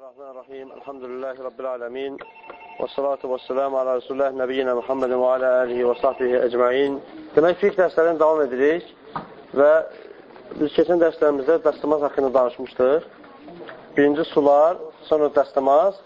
Bismillahirrahmanirrahim. Elhamdülillahi Rabbil alemin. Və salatu və selamu ala Resulullah Nəbiyyina Muhammedin və alə alihi və sahbihi ecmain. Demək, fiqh dərslərini davam edirik və biz keçən dərslərimizdə dəstəmaz haqqında danışmışdıq. Birinci sular, sonra dəstəmaz.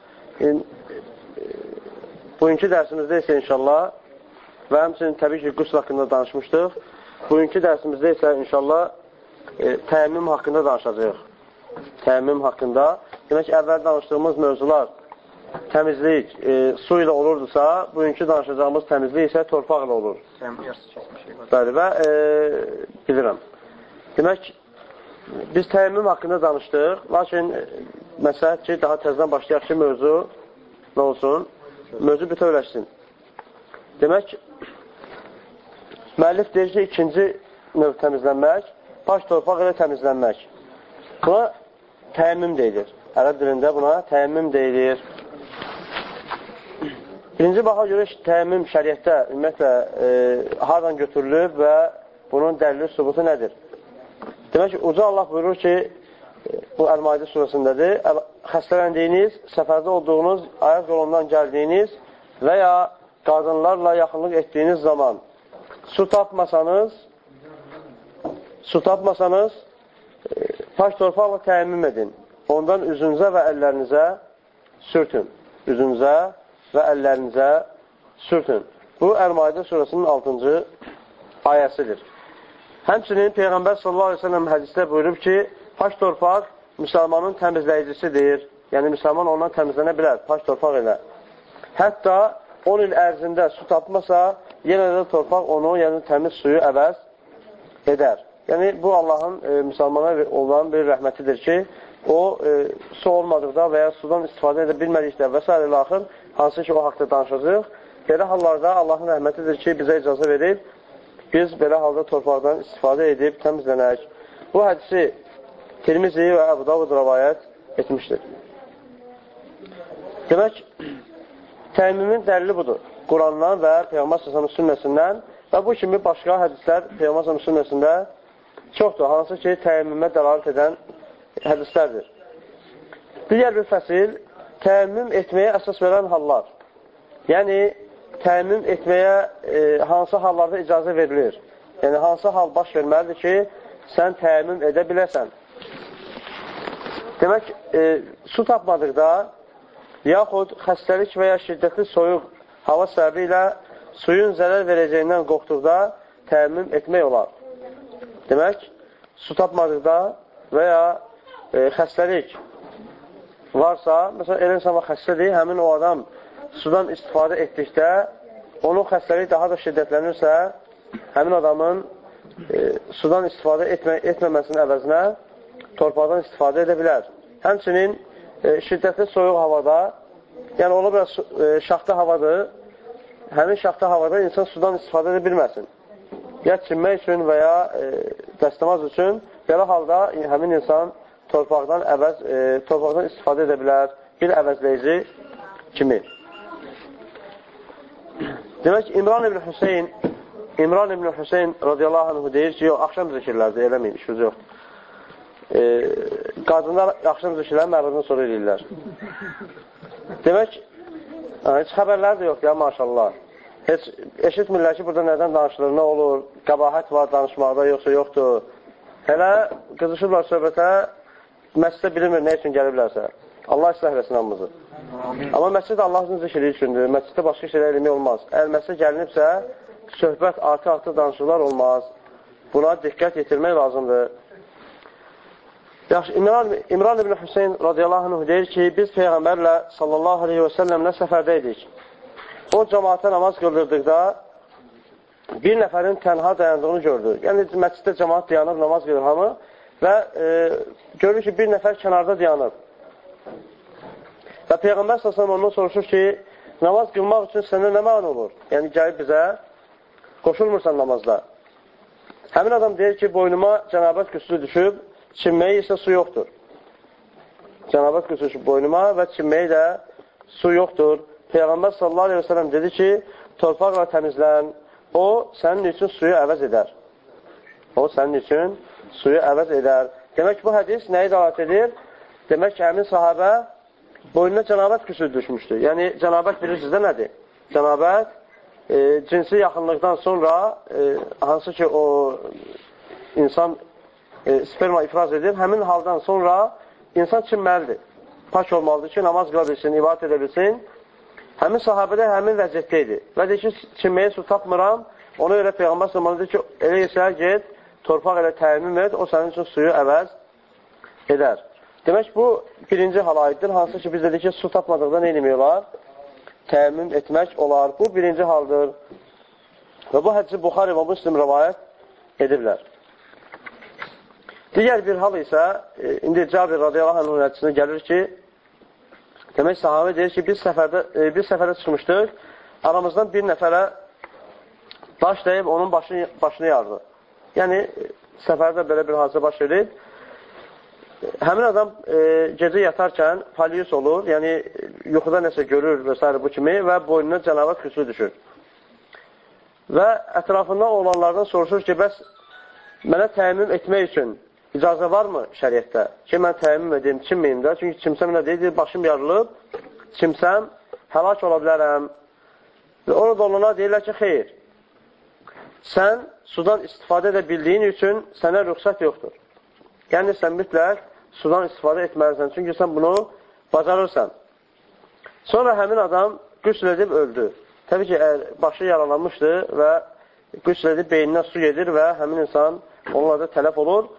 Bugünkü dərsimizdə isə inşallah və həmçinin təbii ki, qüsl haqqında danışmışdıq. Bugünkü dərsimizdə isə inşallah təyammüm haqqında danışacağıq. Təyammüm haqqında. Demək ki, əvvəl danışdığımız mövzular təmizlik, su ilə olurdusa, bugünkü danışacağımız təmizlik isə torpaq ilə olur. Bəli, və bilirəm. Demək, biz təyammüm haqqında danışdıq, lakin məsələt ki, daha təzdən başlayaq ki, mövzu nə olsun? Mövzu bütövləşsin. Demək, müəllif deyir ki, ikinci növ təmizlənmək, baş torpaq ilə təmizlənmək. Buna təyammüm deyilir. Ərəb dilində buna təyammüm deyilir. Birinci baxa görə təyammüm şəriətdə ümumiyyətlə hardan götürülüb və bunun dəlili sübutu nədir? Demək ki, Uca Allah buyurur ki, bu Əl-Maidə surəsindədir, xəstələndiyiniz, səfərdə olduğunuz, ayaq yolundan gəldiyiniz və ya qadınlarla yaxınlıq etdiyiniz zaman su tapmasanız, paş torpaqla təyammüm edin. Ondan üzünüzə və əllərinizə sürtün. Üzünüzə və əllərinizə sürtün. Bu, Əl-Maidə surəsinin 6-cı ayəsidir. Həmçinin Peyğəmbər sallallahu aleyhi ve sellem hədisdə buyurub ki, paş torpaq müsəlmanın təmizləyicisidir. Yəni, müsəlman ondan təmizlənə bilər, paş torpaq ilə. Hətta 10 il ərzində su tapmasa, yenə də torpaq onu, yəni təmiz suyu əvəz edər. Yəni, bu Allahın müsəlmana olan bir rəhmətidir ki, o su olmadıqda və ya sudan istifadə edə bilmədikdə və s. ilə axır, hansı ki, o haqda danışacaq. Belə hallarda Allahın rəhmətidir ki, bizə icazə verib, biz belə halda torpaqdan istifadə edib təmizlənək. Bu hədisi Tirmizi və Əbu Davud rəvayət etmişdir. Demək, təyammümün dəlili budur. Qurandan və Peyğəmbər s.ə.v sünnəsindən və bu kimi başqa hədislər Peyğəmbər s.ə.v sünnəsində çoxdur, hansı ki, təyammümə dəlalət edən hədislərdir. Digər bir fəsil, təyammüm etməyə əsas verən hallar. Yəni, təyammüm etməyə hansı hallarda icazə verilir? Yəni, hansı hal baş verməlidir ki, sən təyammüm edə biləsən? Demək, su tapmadıqda, yaxud xəstəlik və ya şiddətli soyuq hava səbəbi ilə suyun zərər verəcəyindən qorxduqda təyammüm etmək olar. Demək, su tapmadıqda və ya xəstəlik varsa, məsələn, elə insan xəstədir, həmin o adam sudan istifadə etdikdə, onun xəstəlik daha da şiddətlənirsə, həmin adamın sudan istifadə etməməsinin əvəzinə torpaqdan istifadə edə bilər. Həmçinin şiddətli soyuq havada, yəni ola biraz şaxta havadır, həmin şaxta havada insan sudan istifadə edə bilməsin. Ya çinmək üçün və ya dəstəmaz üçün, belə halda həmin insan torpaqdan istifadə edə bilər, bir əvəzləyici kimi. Demək, İmran ibn Hüseyin radiyallahu anh deyir ki, yox, axşam zikirlərdir, eləməyin, işimiz yoxdur. Qadınlar axşam zikirlərini məradan sonra eləyirlər. Demək, heç xəbərlər də yoxdur ya, maşallah. Heç eşitmirlər ki, burada nədən danışılır, nə olur, qəbahət var danışmaqda, yoxsa yoxdur. Hələ qızışırlar söhbətə, məscidə bilmir nə üçün gəliblərsə. Allah islah eləsin hamımızı. Amma məscid Allahın zikri üçündür, məsciddə başqa şeylər eləmək olmaz. Əgər məscidə gəlinibsə, söhbət artı danışırlar olmaz. Buna diqqət yetirmək lazımdır. Yaxşı, İmran ibn Hüseyin radiyallahu anh deyir ki, biz Peyğəmbərlə sallallahu aleyhi və səlləmlə səfərdəydik. O cəmaata namaz qıldırdıqda bir nəfərin tənha dayandığını gördü. Yəni, məsciddə cəmaat dayanıb, namaz qılır hamı və görür ki, bir nəfər kənarda dayanıb. Və Peyğəmbər səsələm ondan soruşur ki, namaz qılmaq üçün səndə nə məna olur? Yəni, gəlib bizə qoşulmursan namazda. Həmin adam deyir ki, boynuma cənabət qüssü düşüb, çinməyi isə su yoxdur. Cənabət qüssü düşüb boynuma və çinməyi də su yoxdur. Peyğəmbər sallallahu aleyhi ve sellem dedi ki, torpaqla təmizlən, o sənin üçün suyu əvəz edər. O sənin üçün suyu əvəz edər. Demək, bu hədis nəyi dəlat edir? Demək ki, həmin sahabə boynuna cənabət qüsur düşmüşdür. Yəni, cənabət bilirsiniz də nədir? Cənabət cinsi yaxınlıqdan sonra hansı ki o insan sperma ifraz edir, həmin haldan sonra insan çinməlidir. Pak olmalıdır ki, namaz qıla bilsin, ibadət edə bilsin. Həmin sahabədə həmin vəziyyətdə idi. Və deyir ki, çinməyə su tapmıram, ona görə Peyğəmbər sallallahu əleyhi və səlləm deyir ki, elə yesə get, torpaq elə təmin et, o sənin üçün suyu əvəz edər. Demək, bu birinci hal aiddir. Hansı ki, biz dedik ki, su tapmadıqda nə etmiyorlar? Təmin etmək olar. Bu birinci haldır. Və bu hədisi Buxari və Müslim rəvayət ediblər. Digər bir hal isə, indi Cabir radiyallahu anh'ın hədisine gəlir ki, demək, sahabə deyir ki, biz səfərdə çıxmışdıq, aramızdan bir nəfərə daş deyib onun başını yardı. Yəni, səfərdə belə bir hadisə baş edib. Həmin adam gecə yatarkən paliyus olur, yəni yuxuda nəsə görür və s. bu kimi və boynuna cənabət xüsusi düşür. Və ətrafından olanlardan soruşur ki, bəs mənə təmin etmək üçün icazə varmı şəriətdə? Ki, mən təmin edeyim, çinməyim də. Çünki çimsəm nə deyir, başım yarılıb, çimsəm həlak ola bilərəm. Və orada olana deyirlər ki, xeyr. Sən sudan istifadə edə bildiyin üçün sənə rüxsət yoxdur. Yəni, sən mütləq sudan istifadə etməlisən. Çünki sən bunu bacarırsan. Sonra həmin adam qüsl edib öldü. Təbii ki, başı yaralanmışdı və qüsl edib beynindən su gedir və həmin insan onunla da tələf olur.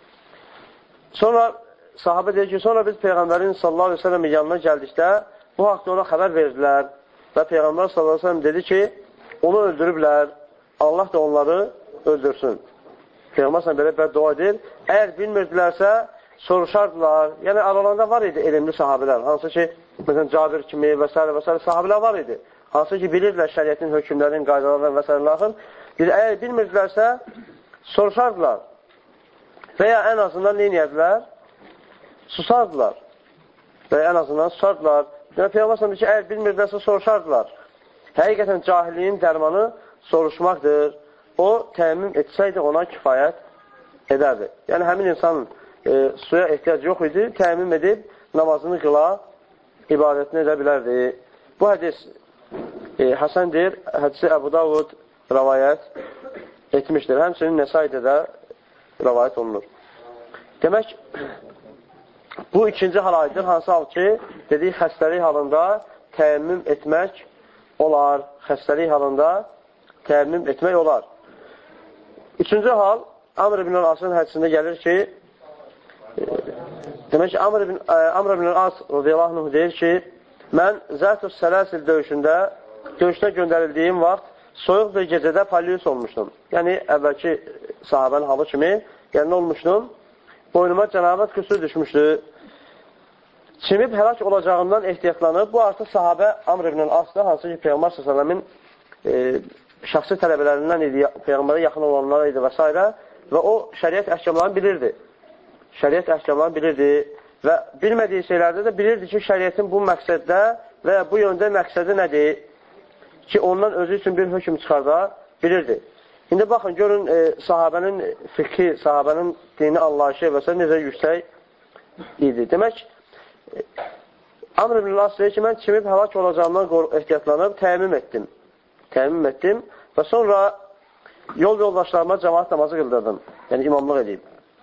Sonra sahabə deyir ki, sonra biz Peyğəmbərin sallallahu aleyhi ve sellem'in yanına gəldikdə bu haqda ona xəbər verdilər və Peyğəmbər sallallahu aleyhi ve sellem dedi ki, onu öldürüblər, Allah da onları öldürsün. Peyğəmbər sallallahu belə bəddua edir. Əgər bilmirdilərsə, soruşardılar. Yəni, aralarında var idi elmli sahabələr. Hansı ki, məsələn, Cabir kimi və s. və s. sahabələr var idi. Hansı ki, bilirdilər şəriətin hökmlərin, qaydalarının və s. Əgər bilmirdilərsə, soruşardılar. Və ya ən azından nə edədilər? Susardılar. Və ya ən azından susardılar. Yəni, Peyğəmbər sallallahu ki, əgər bilmirdilərsə, soruşardılar. Həqiqətən cahilliyin dərmanı soruşmaqdır. O, təmin etsəydi, ona kifayət edərdi. Yəni, həmin insanın suya ehtiyac yox idi, təmin edib, namazını qıla, ibadətini edə bilərdi. Bu hədis Həsəndir, hədisi Əbu Davud rəvayət etmişdir. Həmçinin Nəsaidə də rəvayət olunur. Demək, bu ikinci hal aiddir. Hansı hal ki, dedik, xəstəlik halında təəmmüm etmək olar. Xəstəlik halında təəmmüm etmək olar. Üçüncü hal, Amr ibn As'ın hədisində gəlir ki, demək ki, Amr ibn As radiyallahu anh deyir ki, mən Zət-ü Sələsil döyüşdə göndərildiyim vaxt soyuq bir gecədə paliyus olmuşdum. Yəni, əvvəlki sahabənin halı kimi, yəni olmuşdum, boynuma cənabət qüsur düşmüşdü. Çimib həlak olacağından ehtiyatlanıb, bu artıq sahabə Amr ibn As'da, hansı ki, Peyğəmbər s.ə.v-in şəxsi tələbələrindən idi, Peyğəmbərə yaxın olanlar idi və s. Və o, şəriət əhkamlarını bilirdi. Şəriət əhkamlarını bilirdi və bilmədiyi şeylərdə də bilirdi ki, şəriətin bu məqsəddə və bu yöndə məqsədi nədir ki, ondan özü üçün bir hökm çıxarda bilirdi. İndi baxın, görün, sahabənin fikri, sahabənin dini anlayışı və s. necə yüksək idi. Demək, Amr ibn As deyir ki, mən çimib həlak olacağımdan ehtiyatlanıb, təəmmüm etdim. Təəmmüm etdim və sonra yol yoldaşlarıma cəmaat namazı qıldırdım. Yəni, imamlıq edeyim.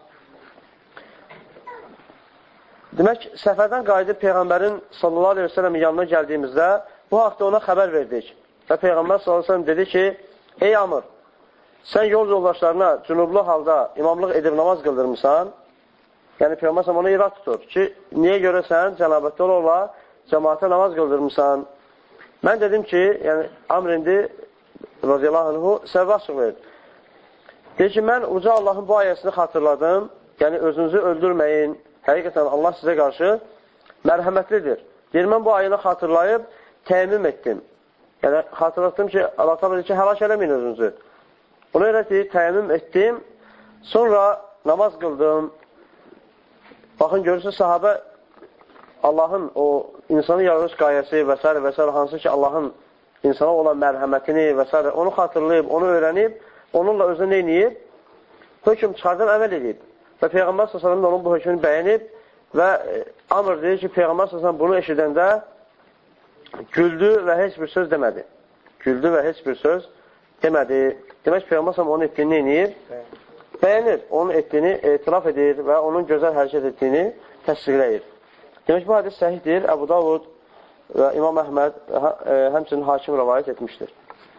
Demək, səfərdən qayıdıb Peyğəmbərin sallallahu aleyhi ve sellemin yanına gəldiyimizdə bu haqda ona xəbər verdik. Və Peyğəmbər sallallahu aleyhi ve sellem dedi ki, ey Amr, sən yol yoldaşlarına cünublu halda imamlıq edib namaz qıldırmısan? Yəni, Peyğəmbər sallallahu ona irad tutur ki, niyə görə sən cənabətdə ola cəmaata namaz qıldırmısan? Mən dedim ki, yəni, Amr indi radiyallahu anhu səbəb açıqlayır. Deyir ki, mən uca Allahın bu ayəsini xatırladım, yəni özünüzü öldürməyin, həqiqətən Allah sizə qarşı mərhəmətlidir. Deyir, mən bu ayını xatırlayıb təəmmüm etdim. Yəni, xatırladım ki, Allah təala ki, həlak eləməyin özünüzü. Ona görə deyir, təəmmüm etdim, sonra namaz qıldım. Baxın, görürsünüz, sahabə Allahın o insanın yaradılış qayəsi və s. hansı ki, Allahın insana olan mərhəmətini və s. onu xatırlayıb, onu öyrənib, onunla özünə neyniyib? Hökm çıxardan əməl edib. Və Peyğəmbər s.ə.v onun bu hökmünü bəyənib, və Amr deyir ki, Peyğəmbər s.ə.v bunu eşidəndə güldü və heç bir söz demədi. Güldü və heç bir söz demədi. Demək, Peyğəmbər s.ə.v onun etdiyini neyinir? Bəyənir. Onun etdiyini etiraf edir və onun gözəl hərəkət etdiyini təsdiqləyir. Demək, bu hadis səhihdir. Əbu Davud və İmam Əhməd həmçinin hakim rəvayət etmişdir.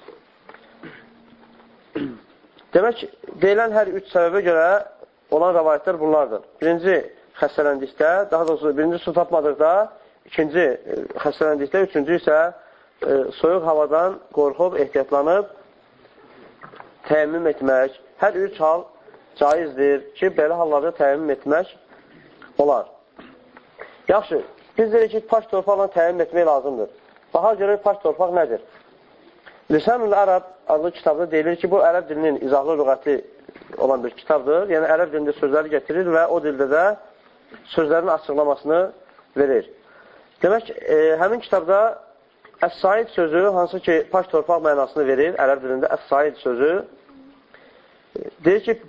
Demək, deyilən hər üç səbəbə görə olan rəvayətlər bunlardır. Birinci, xəstələndikdə, daha doğrusu birinci su tapmadıqda, ikinci, xəstələndikdə, üçüncü isə soyuq havadan qorxub, ehtiyatlanıb, təyəmmüm etmək. Hər üç hal caizdir ki, belə hallarda təyəmmüm etmək olar. Yaxşı, biz deyirik ki, paş torpaqla təyəmmüm etmək lazımdır. Baxa görə paş torpaq nədir? Lisan-ül Ərəb adlı kitabda deyilir ki, bu ərəb dilinin izahlı lüğəti olan bir kitabdır. Yəni, ərəb dilində sözləri getirir və o dildə də sözlərin açıqlamasını verir. Demək, həmin kitabda Əs-Said sözü, hansı ki, paş torpaq mənasını verir, ərəb dilində Əs-Said sözü, deyir ki,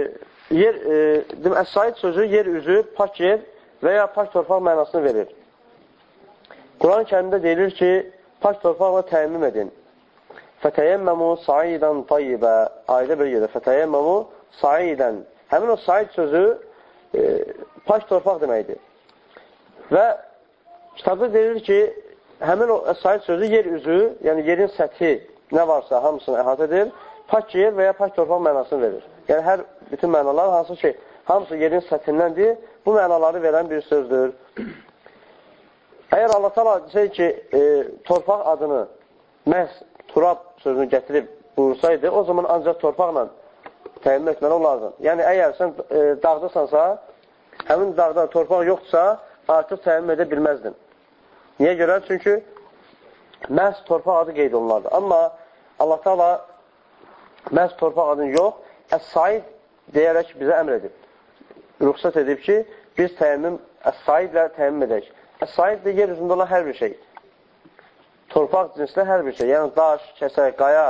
Əs-Said sözü yer üzü, pak yer və ya paş torpaq mənasını verir. Quran-ı Kərimdə deyilir ki, paş torpaqla təyəmmüm edin. Fətəyəmməmu saidən tayyibə. Ayədə bir yerdə. Fətəyəmməmu saidən. Həmin o said sözü paş torpaq deməkdir. Və kitabda deyilir ki, həmin o said sözü yer üzü, yəni yerin səthi nə varsa hamısını əhatə edir, pak yer və ya paş torpaq mənasını verir. Yəni hər bütün mənalar hansı ki, hamısı yerin səthindəndir, bu mənaları verən bir sözdür. Əgər Allah təala desək ki, torpaq adını məhz turab sözünü gətirib buyursaydı, o zaman ancaq torpaqla təyəmmüm etməli olardı. Yəni, əgər sən dağdasansa, həmin dağda torpaq yoxdursa, artıq təyəmmüm edə bilməzdin. Niyə görə? Çünki məhz torpaq adı qeyd olunardı. Amma Allah Teala məhz torpaq adını yox, Əs-Said deyərək bizə əmr edib. Ruxsat edib ki, biz Əs-Saidlə təyəmmüm edək. Əs-Said də yer üzündə olan hər bir şey. Torpaq cinsində hər bir şey, yəni daş, kəsək, qaya,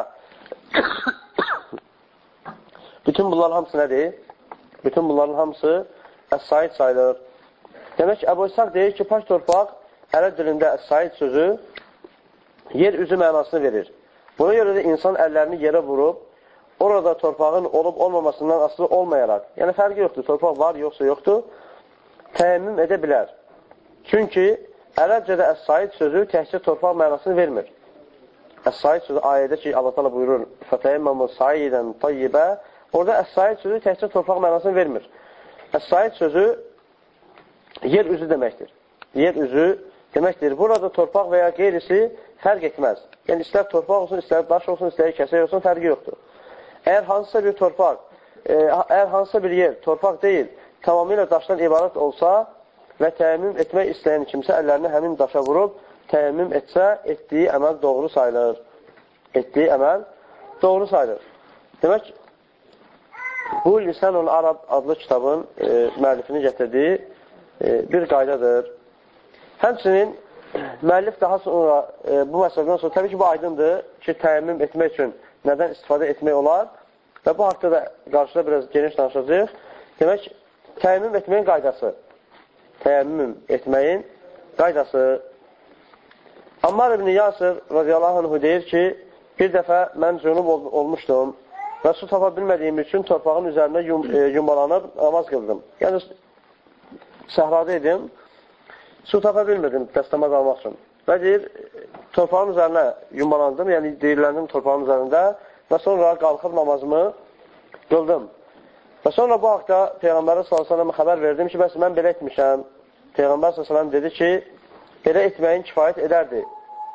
bütün bunların hamısı nədir? Bütün bunların hamısı Əs-Said sayılır. Demək ki, Əbu İshaq deyir ki, paş torpaq ərəb dilində Əs-Said sözü yer üzü mənasını verir. Buna görə də insan əllərini yerə vurub, orada torpağın olub-olmamasından asılı olmayaraq, yəni fərqi yoxdur, torpaq var, yoxsa yoxdur, təyəmmüm edə bilər. Çünki ərəbcədə Əs-Said sözü təhcə torpaq mənasını vermir. Əs-Said sözü ayədə ki, Allah təala buyurur, fətəyəmməmu saidən tayyibə, orada Əs-Said sözü təhcə torpaq mənasını vermir. Əs-Said sözü yer üzü deməkdir. Yer üzü deməkdir. Burada torpaq və ya qeyrisi fərq etməz. Yəni, istər torpaq olsun, istər daş olsun, istər kəsək olsun, fərqi yoxdur. Əgər hansısa bir torpaq, əgər hansısa bir yer torpaq deyil, tamamilə daşdan ibarət olsa və təyəmmüm etmək istəyən kimsə əllərini həmin daşa vurub, təyəmmüm etsə, etdiyi əməl doğru sayılır. Etdiyi əməl doğru sayılır. Demək, bu Lisan-ül Ərəb adlı kitabın müəllifini gətirdiyi bir qaydadır. Həmçinin, müəllif daha sonra, bu məsələdən sonra, təbii ki, bu aydındır ki, təyəmmüm etmək üçün nədən istifadə etmək olar və bu haqda da qarşıda biraz geniş danışacaq. Demək, təyəmmüm etməyin qaydası. Təyəmmüm etməyin qaydası. Ammar ibn Yasir radiyallahu anh deyir ki, bir dəfə mən cünub olmuşdum və su tapa bilmədiyim üçün torpağın üzərində yumbalanıb namaz qıldım. Yəni, səhrada idim, su tapa bilmədim dəstəmaz almaq üçün. Və deyir, torpağın üzərinə yumbalandım, yəni deyirləndim torpağın üzərində və sonra qalxıb namazımı qıldım. Və sonra bu haqda Peyğəmbərə s.ə.və xəbər verdim ki, bəs mən belə etmişəm. Peyğəmbər s.ə.v dedi ki, belə etməyin kifayət edərdi.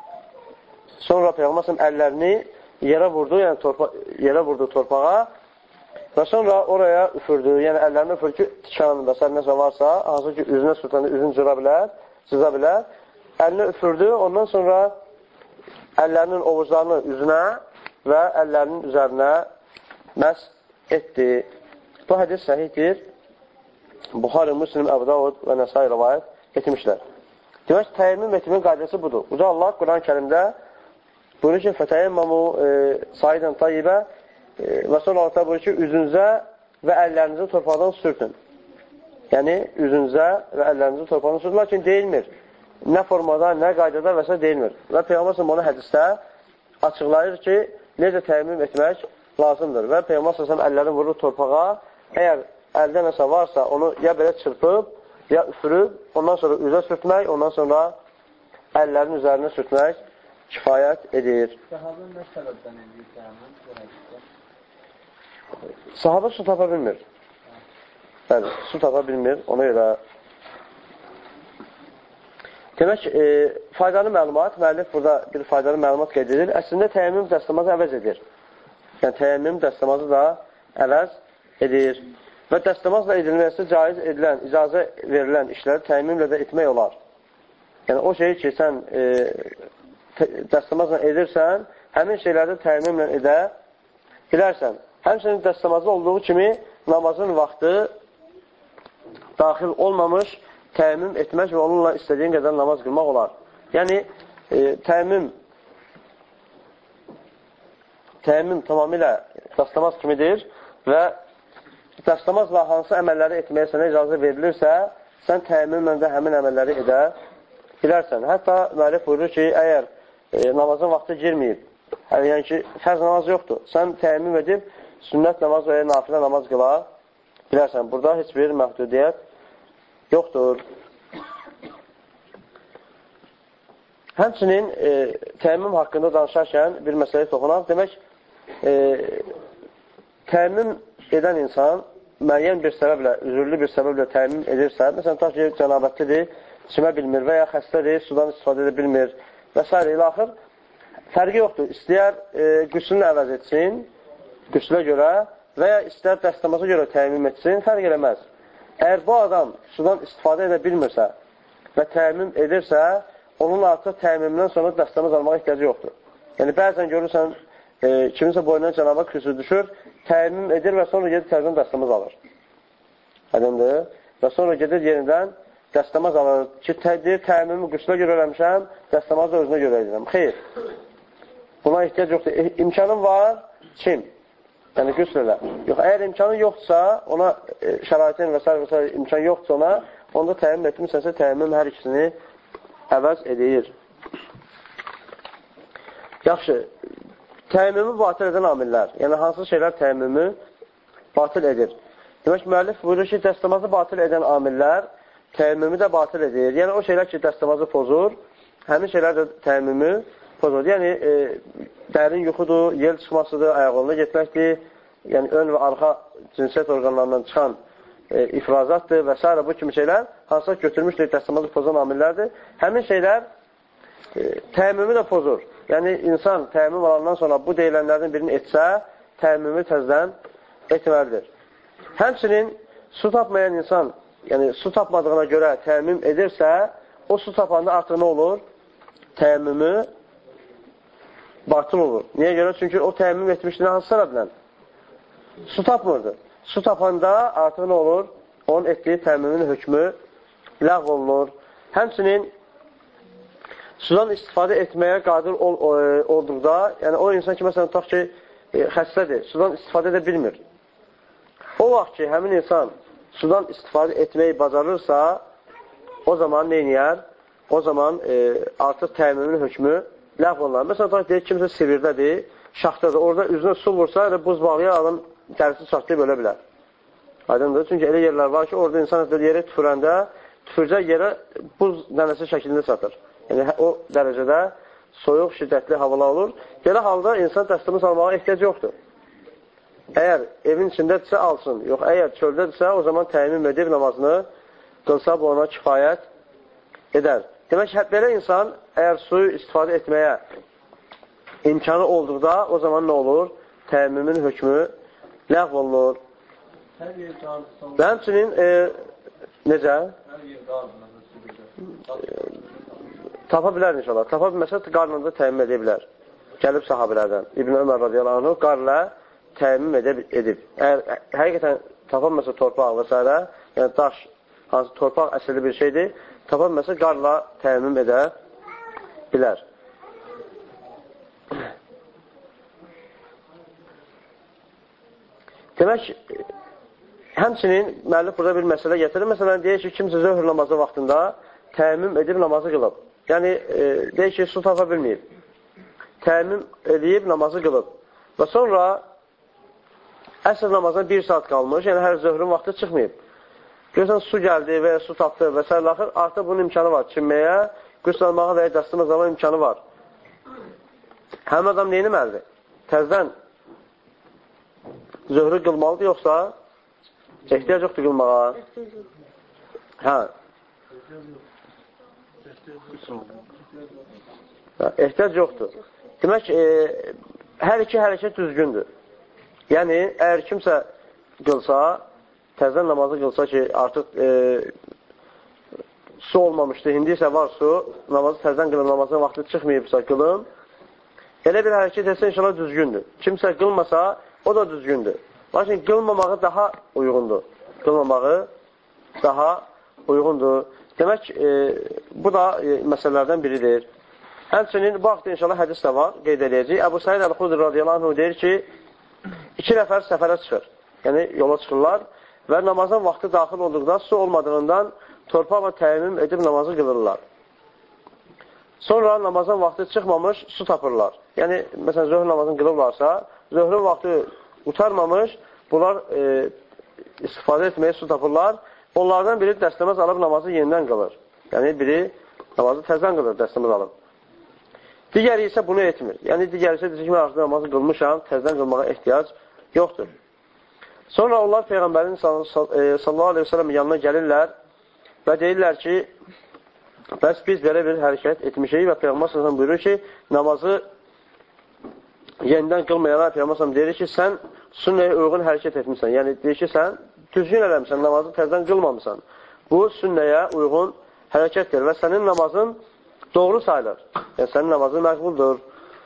Sonra Peyğəmbər s.ə.v əllərini yerə vurdu, yəni yerə vurdu torpağa və sonra oraya üfürdü, yəni əllərini üfürdü ki, tikan və s. nəsə varsa, hansı ki, üzünə sürtəndə üzün cıza bilər, əlinə üfürdü, ondan sonra əllərinin ovuclarını üzünə və əllərinin üzərinə məs etdi. Bu hədis səhihdir. Buxari, Müslim, Əbu Davud və Nəsai rəvayət etmişlər. Demək, təyəmmüm etməyin qaydası budur. Uca Allah Quran-ı Kərimdə buyurur ki, fətəyəmməmu saidən tayyibə və sonra Allah buyurur ki, üzünüzə və əllərinizi torpaqdan sürtün. Yəni, üzünüzə və əllərinizi torpağına sürün. Lakin deyilmir. Nə formada, nə qaydada və s. deyilmir. Və Peyğəmbər onu hədisdə açıqlayır ki, necə təyyəmmüm etmək lazımdır. Və Peyğəmbər əllərini vurur torpağa. Əgər əldə nəsə varsa, onu ya belə çırpıb, ya üfürüb, ondan sonra üzə sürtmək, ondan sonra əllərin üzərinə sürtmək kifayət edir. Sahabə nə səbəbdən edir təyyəmmüm? Sahabə su tapa bilmir. Bəli, su tapa bilmir. Ona görə demək, faydalı məlumat, müəllif burada bir faydalı məlumat qeyd edir. Əslində, təyyəmmüm dəstəmazı əvəz edir. Yəni, təyyəmmüm dəstəmazı da əvəz edir. Və dəstəmazla edilməsi caiz edilən, icazə verilən işləri təyyəmmümlə də etmək olar. Yəni, o şeyi ki, sən dəstəmazla edirsən, həmin şeyləri təyyəmmümlə edə bilərsən. Həmçinin dəstəmazda olduğu kimi namazın vaxtı daxil olmamış təyyəmmüm etmək və onunla istədiyin qədər namaz qılmaq olar. Yəni, təyyəmmüm tamamilə dəstəmaz kimidir və dəstəmazla hansı əməlləri etməyə sənə icazə verilirsə, sən təyyəmmümlə də həmin əməlləri edə bilərsən. Hətta müəllif buyurur ki, əgər namazın vaxtı girməyib, yəni ki, fərz namaz yoxdur, sən təyyəmmüm edib sünnət namaz və ya nafilə namaz qıla bilərsən. Burada heç bir məhdudiyyət yoxdur. Həmçinin təyyəmmüm haqqında danışarkən bir məsələyə toxunaq. Demək, təyyəmmüm edən insan müəyyən bir səbəblə, üzürlü bir səbəblə təyyəmmüm edirsə, məsələn, ta ki, cənabətlidir, içmə bilmir və ya xəstədir, sudan istifadə edə bilmir və s. ilə axır, fərqi yoxdur. İstəyər qüslünü əvəz etsin, qüslə görə və ya istər dəstəmaza görə təyyəmmüm etsin, fərq eləməz. Əgər bu adam sudan istifadə edə bilmirsə və təyyəmmüm edirsə, onun artıq təyyəmmümdən sonra dəstəmaz almağa ehtiyacı yoxdur. Yəni, bəzən görürsən, kiminsə boyundan cənaba küsür düşür, təyyəmmüm edir və sonra gedir təzdən dəstəmaz alır. Aydındır? Və sonra gedir yerindən dəstəmaz alır ki, təyyəmmümü qüslə görə eləmişəm, dəstəmazı da özünə görə edirəm. Xeyr. Buna ehtiyac yoxdur. İmkanın var, kim? Yəni, qüsl elə. Yox, əgər imkanı yoxdursa, ona şəraitin və s. imkan yoxdursa ona, onda təyyəmmüm etmişsənsə, təyyəmmüm hər ikisini əvəz edir. Yaxşı, təyyəmmümü batil edən amillər, yəni hansı şeylər təyyəmmümü batil edir? Demək, müəllif buyurur ki, dəstəmazı batil edən amillər təyyəmmümü də batil edir. Yəni, o şeylər ki, dəstəmazı pozur, həmin şeylər də təyyəmmümü pozur. Yəni, dərin yuxudur, yel çıxmasıdır, ayaqlarına getməkdir, yəni ön və arxa cinsiyyət orqanlarından çıxan ifrazatdır və s. bu kimi şeylər hansısa götürmüşdür, dəstəmazı pozan amillərdir. Həmin şeylər təyyəmmümü də pozur. Yəni, insan təyyəmmüm alandan sonra bu deyilənlərdən birini etsə, təyyəmmümü təzdən etməlidir. Həmçinin su tapmayan insan, yəni su tapmadığına görə təyyəmmüm edirsə, o su tapanda artıq nə olur? Təyyəmmümü batıl olur. Niyə görə? Çünki o təyyəmmüm etmişdir hansı səbəblə? Su tapmırdı. Su tapanda artıq nə olur? Onun etdiyi təyyəmmümün hökmü ləğv olunur. Həmçinin sudan istifadə etməyə qadir olduqda, yəni o insan ki, məsələn, tutaq ki, xəstədir, sudan istifadə edə bilmir. O vaxt ki, həmin insan sudan istifadə etməyi bacarırsa, o zaman neyniyər? O zaman artıq təyyəmmümün hökmü ləğv olunur. Məsələn, tutaq deyək, kimsə Sibirdədir, şaxtadır, orada üzünə su vursa, elə buz bağlayan adam dərisi çatlayıb ölə bilər. Aydındır. Çünki elə yerlər var ki, orada insan yerə tüfürəndə, tüfürcək yerə buz dənəsi şəklində çatır. Yəni, o dərəcədə soyuq, şiddətli havalar olur. Belə halda insan dəstəmaz almağa ehtiyac yoxdur. Əgər evin içindədirsə, alsın. Yox, əgər çöldədirsə, o zaman təyyəmmüm edib namazını qılsa, bu ona kifayət edər. Demək, belə insan, əgər suyu istifadə etməyə imkanı olduqda, o zaman nə olur? Təyyəmmümün hökmü ləğv olunur. Və həmçinin, necə? Tapa bilər inşallah. Tapa bilməsə, qarnında təyyəmmüm edə bilər. Gəlib sahabilərdən. İbn Ömər radiyallahu anh, qarnla təyyəmmüm edib. Əgər həqiqətən tapa bilməsə torpaq və s. Yəni daş, hansı torpaq əsrli bir şeydir, tapa bilməsə qarnla təyyəmmüm edə bilər. Demək, Həmçinin müəllif burada bir məsələ getirir. Məsələn, deyir ki, kimsə zöhr namazı vaxtında təəmmüm edib namazı qılıb. Yəni, deyir ki, su tapa bilməyib. Təəmmüm edib namazı qılıb. Və sonra əsr namazına 1 saat qalmış, yəni hər zöhrün vaxtı çıxmayıb. Görürsən, su gəldi və ya su tapdı və s. Artıq bunun imkanı var. Çinməyə, qüslanmağa və ya dəstəməzlama imkanı var. Həmin adam neyini məlidir? Təzdən zöhrü qılmalıdır, yoxsa ehtiyac yoxdur qılmağa? Hə. Ehtiyac yoxdur. Demək, hər iki hərəkət düzgündür. Yəni, əgər kimsə qılsa, təzdən namazı qılsa ki, artıq su olmamışdır, indi isə var su, namazı təzdən qılın, namazın vaxtı çıxmayıbsa qılın, elə bir hərəkət etsə inşallah düzgündür. Kimsə qılmasa, o da düzgündür. Lakin qılmamağı daha uyğundur. Qılmamağı daha uyğundur. Demək, bu da məsələlərdən biridir. Həmçinin, bu haqda inşallah hədis də var, qeyd edəcək. Əbu Said Əl-Xudri radiyallahu anh deyir ki, 2 nəfər səfərə çıxır, yəni yola çıxırlar və namazın vaxtı daxil olduqda su olmadığından torpaqla təəmmüm edib namazı qılırlar. Sonra namazın vaxtı çıxmamış su tapırlar. Yəni, məsələn, zöhr namazını qılırlarsa, zöhrün vaxtı utarmamış, bunlar istifadə etməyə su tapırlar. Onlardan biri dəstəməz alıb namazı yenidən qılır. Yəni, biri namazı təzdən qılır, dəstəməz alıb. Digəri isə bunu etmir. Yəni, digəri isə deyir ki, mən artıq namazı qılmışam, təzdən qılmağa ehtiyac yoxdur. Sonra onlar Peyğəmbərin sallallahu aleyhi ve sellem yanına gəlirlər və deyirlər ki, bəs biz belə bir hərəkət etmişik və Peyğəmbər sallallahu buyurur ki, namazı yenidən qılmayana Peyğəmbər sallallahu deyir ki, sən sünnəyə uyğun hərəkət etmişsən. Yəni, deyir ki, sən düzgün eləmişsən, namazı təzdən qılmamısan. Bu, sünnəyə uyğun hərəkətdir və sənin namazın doğru sayılır. Yəni, sənin namazın məqbuldur.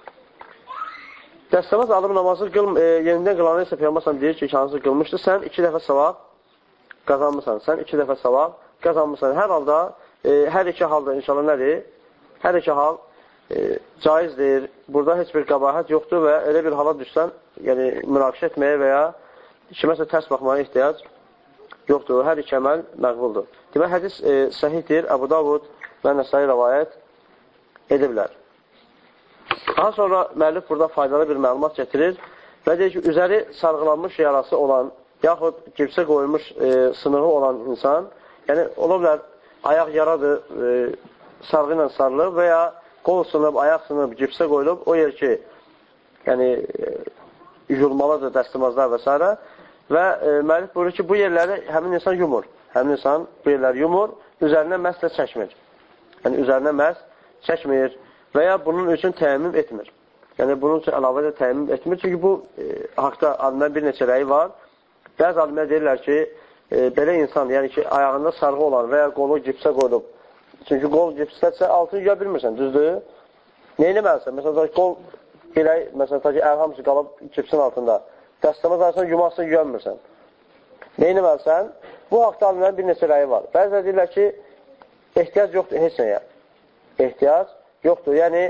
Dəstəməz alıb namazı yenidən qılanı isə Peyğəmbər deyir ki, hansı qılmışdır, sən 2 dəfə savab qazanmışsan. Sən 2 dəfə savab qazanmışsan. Hər halda, hər iki halda inşallah nədir? Hər iki hal caizdir. Burada heç bir qəbahət yoxdur və elə bir hala düşsən, yəni münaqişə etməyə və ya kiməsə tərs baxmaya ehtiyac yoxdur. Hər iki əməl məqbuldur. Demək, hədis səhihdir. Əbu Davud və Nəsai rəvayət ediblər. Daha sonra müəllif burada faydalı bir məlumat gətirir və deyir ki, üzəri sarğılanmış yarası olan, yaxud gipsə qoyulmuş sınığı olan insan, yəni ola bilər, ayaq yaradır, sarğı ilə sarılır və ya qol sınıb, ayaq sınıb, gipsə qoyulub, o yer ki, yəni yuyulmalıdır, dəstəmazlar və s. Və müəllif buyurur ki, bu yerləri həmin insan yumur. Həmin insan bu yerləri yumur, üzərinə məhz də çəkmir. Yəni, üzərinə məhz çəkmir və ya bunun üçün təəmmüm etmir. Yəni, bunun üçün əlavə də təəmmüm etmir. Çünki bu haqda alimlərin bir neçə rəyi var. Bəzi alimlər deyirlər ki, belə insan, yəni ki, ayağında sarğı olan və ya qolu gipsə qoyulub. Çünki qol gipsdəsə altını yuya bilmirsən, düzdür? Neyləməlisən? Məsələn, qol bilək, məsələn, əl hamısı qalıb gipsin altında. Dəstəməz arasında yumarsan, yuyamırsan. Neyləməlisən? Bu haqda alimlərin bir neçə rəyi var. Bəzilə deyirlər ki, ehtiyac yoxdur heç nəyə. Ehtiyac yoxdur. Yəni,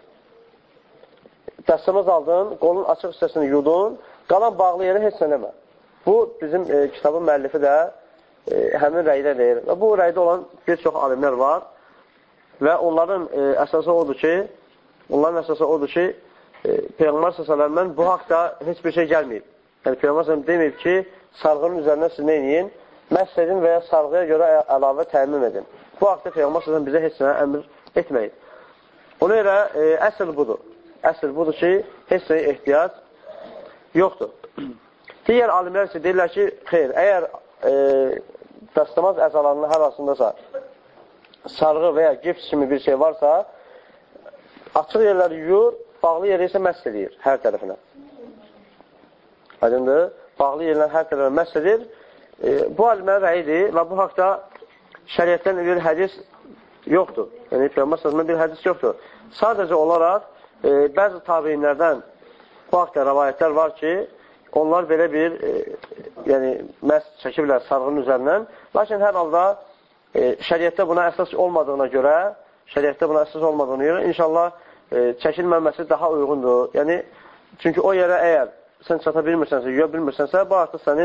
dəstəməz aldın, qolun açıq hissəsini yudun, qalan bağlı yerə heç nə demə. Bu, bizim kitabın müəllifi də həmin rəydə deyir. Və bu rəydə olan bir çox alimlər var və onların əsası odur ki, Peyğəmbər s.ə.v bu haqda heç bir şey gəlməyib. Yəni, Peyğəmbər s.ə.v deməyib ki, sarğının üzərindən siz nə edin? Məhz edin və ya sarğıya görə əlavə təəmmüm edin. Bu haqda Peyğəmbər s.ə.v bizə heç nə əmr etməyib. Ona görə əsl budur. Əsl budur ki, heç nəyə ehtiyac yoxdur. Digər alimlər isə deyirlər ki, xeyr, əgər dəstəmaz əzalarının hər arasındasa sarğı və ya gips kimi bir şey varsa, açıq yerləri yuyur, bağlı yeri isə məhz edir hər tərəfinə. Aydındır, bağlı yerlər hər tərəfinə məhz edir. Bu alimlərin rəyidir və bu haqda şəriətdən bir hədis yoxdur. Yəni, Peyğəmbər s.ə.v bir hədis yoxdur. Sadəcə olaraq bəzi tabeinlərdən bu haqda rəvayətlər var ki, onlar belə bir məhz çəkiblər sarğının üzərindən. Lakin hər halda şəriətdə buna əsas olmadığına görə, inşallah çəkilməməsi daha uyğundur. Yəni, çünki o yerə əgər sən çata bilmirsənsə, yuya bilmirsənsə, bu artıq sənin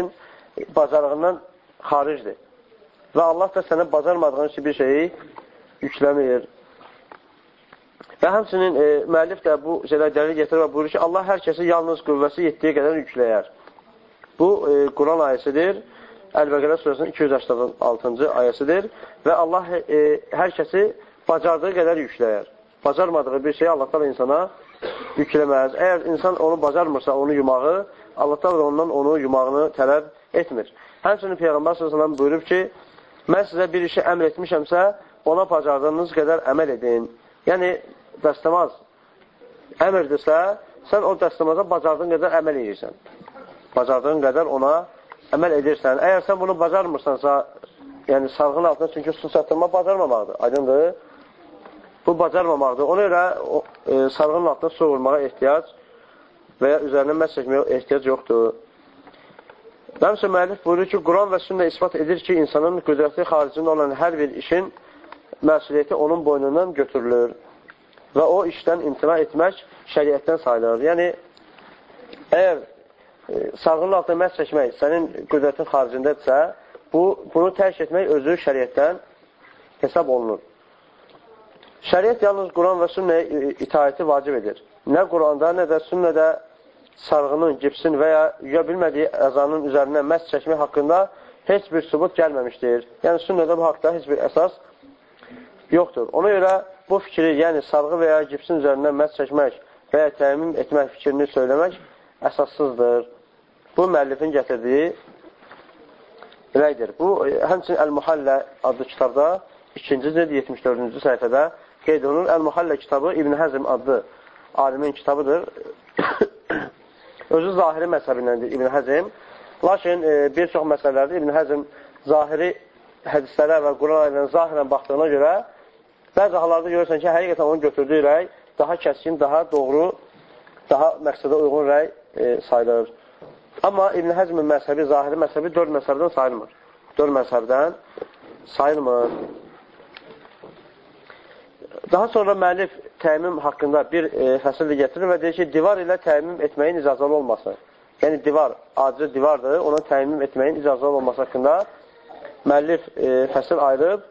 bacarığından xaricdir. Və Allah da sənə bacarmadığın üçün bir şeyi yükləmir. Və həmçinin müəllif də bu şeylər dəlil getirir və buyurur ki, Allah hər kəsi yalnız qüvvəsi yetdiyi qədər yükləyər. Bu, Quran ayəsidir. Əl-Bəqərə surəsinin 286-cı ayəsidir. Və Allah hər kəsi bacardığı qədər yükləyər. Bacarmadığı bir şeyi Allah da insana yükləməz. Əgər insan onu bacarmırsa, onu yumağı, Allah da ondan onu yumağını tələb etmir. Həmçinin Peyğəmbər sallallahu buyurub ki, mən sizə bir işi əmr etmişəmsə, ona bacardığınız qədər əməl edin. Yəni, dəstəmaz əmrdirsə, sən o dəstəmaza bacardığın qədər əməl edirsən. Bacardığın qədər ona əməl edirsən. Əgər sən bunu bacarmırsansa, yəni sarğın altında, çünki su çatdırma bacarmamaqdır, aydındır. Bu bacarmamaqdır. Ona görə sarğın altında su vurmağa ehtiyac və ya üzərinə məhz çəkməyə ehtiyac yoxdur. Həmçinin müəllif buyurur ki, Quran və sünnə isbat edir ki, insanın qüdrəti xaricində olan hər bir işin məsuliyyəti onun boynundan götürülür və o işdən imtina etmək şəriətdən sayılır. Yəni, əgər sarğının altına məhz çəkmək sənin qüdrətin xaricindədirsə, bunu tərk etmək özü şəriətdən hesab olunur. Şəriət yalnız Quran və sünnəyə itaəti vacib edir. Nə Quranda, nə də sünnədə sarğının, gipsin və ya yuya bilmədiyi əzanın üzərindən məhz çəkmək haqqında heç bir sübut gəlməmişdir. Yəni, sünnədə bu haqda heç bir əsas yoxdur. Ona görə bu fikri, yəni sarğı və ya gipsin üzərindən məhz çəkmək və ya təmin etmək fikrini söyləmək əsassızdır. Bu, müəllifin gətirdiyi rəydir. Bu, həmçinin Əl-Muhallə adlı kitabda 2-ci cild 74-cü səhifədə qeyd olunur. Əl-Muhallə kitabı İbn Həzm adlı alimin kitabıdır. Özü zahiri məzhəbindəndir İbn Həzm. Lakin bir çox məsələlərdə İbn Həzm zahiri hədislərə və Quran ayələrinin zahirən baxdığına görə bəzi hallarda görürsən ki, həqiqətən onun götürdüyü rəy daha kəskin, daha doğru, daha məqsədə uyğun rəy sayılır. Amma İbn Həzmin məzhəbi, zahiri məzhəbi 4 məzhəbdən sayılmır. 4 məzhəbdən sayılmır. Daha sonra müəllif təyyim haqqında bir fəsil gətirir və deyir ki, divar ilə təyyim etməyin icazəli olması. Yəni, divar, acı divardır, ona təyyim etməyin icazəli olması haqqında müəllif fəsil ayırıb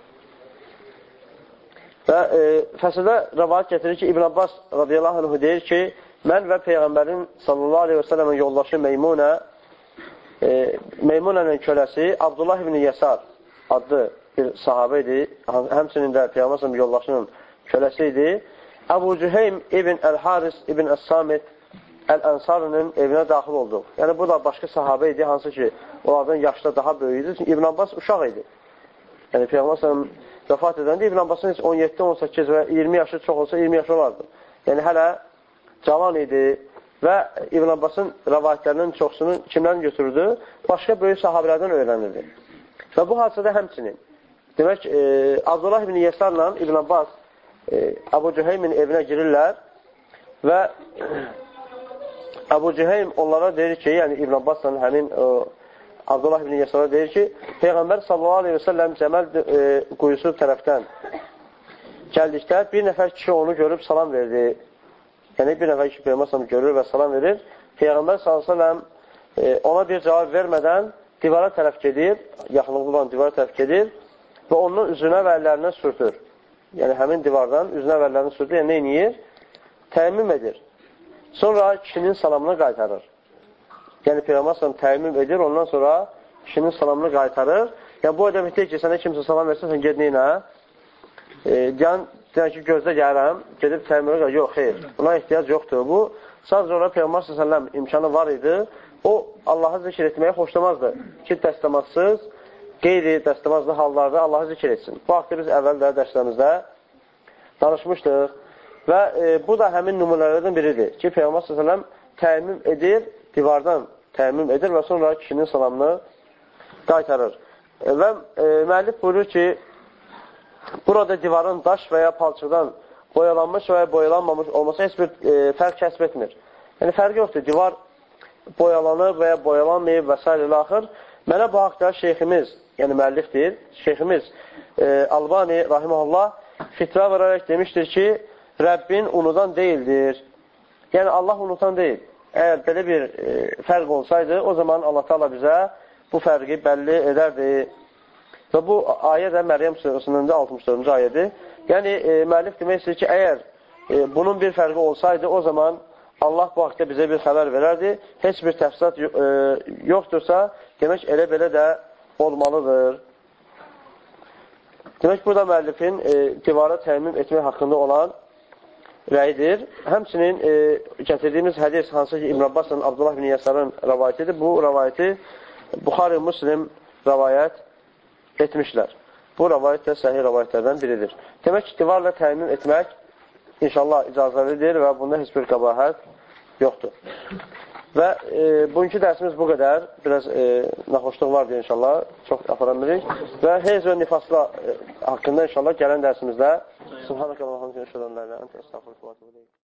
və fəsildə rəvayət gətirir ki, İbn Abbas radiyallahu anh deyir ki, mən və Peyğəmbərin sallallahu aleyhi və səlləmin yoldaşı Meymunənin köləsi Abdullah ibn Yəsar adlı bir sahabə idi. Həmçinin də Peyğəmbər sallallahu yoldaşının köləsi idi. Əbu Cüheym ibn Əl-Haris ibn Əs-Samit Əl-Ənsarının evinə daxil oldu. Yəni, bu da başqa sahabə idi, hansı ki, onlardan yaşda daha böyük idi. Çünki İbn Abbas uşaq idi. Yəni, Peyğəmbər sallallahu vəfat edəndə İbn Abbasın 17, 18 və 20 yaşı çox olsa 20 yaşı olardı. Yəni, hələ cavan idi və İbn Abbasın rəvayətlərinin çoxsunu kimdən götürdü? Başqa böyük sahabələrdən öyrənirdi. Və bu hadisədə həmçinin, demək, Abdullah ibn Yəsarla İbn Abbas Əbu Cüheymin evinə girirlər və Əbu Cüheym onlara deyir ki, yəni İbn Abbasla həmin Abdullah ibn Yəsara deyir ki, Peyğəmbər sallallahu aleyhi və səlləm Cəməl quyusu tərəfdən gəldikdə bir nəfər kişi onu görüb salam verdi. Yəni, bir nəfər kişi Peyğəmbər sallallahu görür və salam verir. Peyğəmbər sallallahu ona bir cavab vermədən divara tərəf gedir, yaxınlıqlı olan divara tərəf gedir və onun üzünə və əllərinə sürtür. Yəni, həmin divardan üzünə və əllərinə sürtür, yəni neyniyir? Təyyim edir. Sonra kişinin salamını qaytarır. Yəni, Peyğəmbər sallallahu təyyim edir, ondan sonra kişinin salamını qaytarır. Yəni, bu demək deyil ki, sənə kimsə salam versə, sən ged neynə? Deyən ki, gözdə gəlirəm, gedib təyyimə qaytar. Yox, xeyr, buna ehtiyac yoxdur. Bu, sadəcə ona Peyğəmbər sallallahu imkanı var idi. O, Allahı zikr etməyə xoşlamazdı ki, dəstəmazsız, qeyri-dəstəmazlı hallarda Allahı zikr etsin. Bu haqda biz əvvəldə dərslərimizdə danışmışdıq və bu da həmin nümunələrdən biridir ki, Peyğəmbər s.ə.v təyyim edir, divardan təyyim edir və sonra kişinin salamını qaytarır. Və müəllif buyurur ki, burada divarın daş və ya palçıqdan boyalanmış və ya boyalanmamış olması heç bir fərq kəsb etmir. Yəni, fərq yoxdur. Divar boyalanır və ya boyalanmayıb və s. ilə axır. Mənə bu haqda şeyximiz, yəni müəllifdir, şeyximiz Albani, rahiməhullah, fitrə verərək demişdir ki, Rəbbin unudan deyildir. Yəni, Allah unutan deyil. Əgər belə bir fərq olsaydı, o zaman Allah Teala bizə bu fərqi bəlli edərdi. Və bu ayə də Məryəm surəsində 64-cü ayədir. Yəni, müəllif demək istəyir ki, əgər bunun bir fərqi olsaydı, o zaman Allah bu haqda bizə bir xəbər verərdi. Heç bir təfsilat yoxdursa, demək elə belə də olmalıdır. Demək, burada müəllifin divara təyyüm etmək haqqında olan rəyidir. Həmçinin gətirdiyimiz hədis, hansı ki, İbn Abbasın, Abdullah ibn Yəsarın rəvayətidir. Bu rəvayəti Buxari Müslim rəvayət etmişlər. Bu rəvayət də səhih rəvayətlərdən biridir. Demək ki, divarla təmin etmək inşallah icazəlidir və bunda heç bir qəbahət yoxdur. Və bugünkü dərsimiz bu qədər. Biraz naxoşluq var deyə inşallah. Çox aparan bilik. Və heyz və nifasla haqqında inşallah gələn dərsimizdə Subhanəkə Allah'ın görüşürəm.